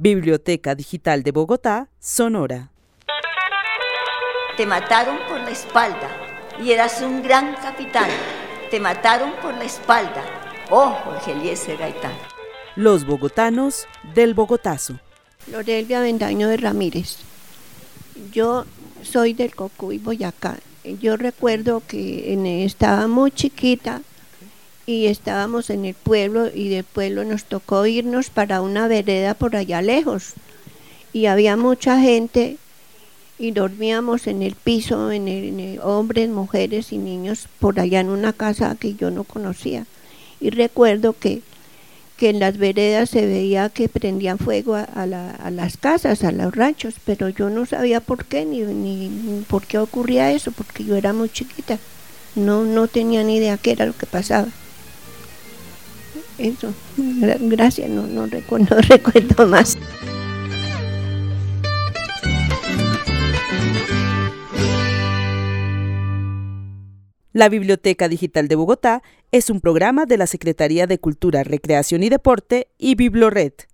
Biblioteca Digital de Bogotá, Sonora. Te mataron por la espalda y eras un gran capitán. Te mataron por la espalda. Oh, Jorge Eliezer Gaitán. Los bogotanos del Bogotazo. Lorelvia Avendaño de Ramírez. Yo soy del Cocuy, Boyacá. Yo recuerdo que estaba muy chiquita y estábamos en el pueblo y del pueblo nos tocó irnos para una vereda por allá lejos. Y había mucha gente y dormíamos en el piso, hombres, mujeres y niños por allá en una casa que yo no conocía. Y recuerdo que en las veredas se veía que prendían fuego a las casas, a los ranchos, pero yo no sabía por qué, ni por qué ocurría eso, porque yo era muy chiquita, no tenía ni idea qué era lo que pasaba. Eso, gracias, no recuerdo más. La Biblioteca Digital de Bogotá es un programa de la Secretaría de Cultura, Recreación y Deporte y Biblored.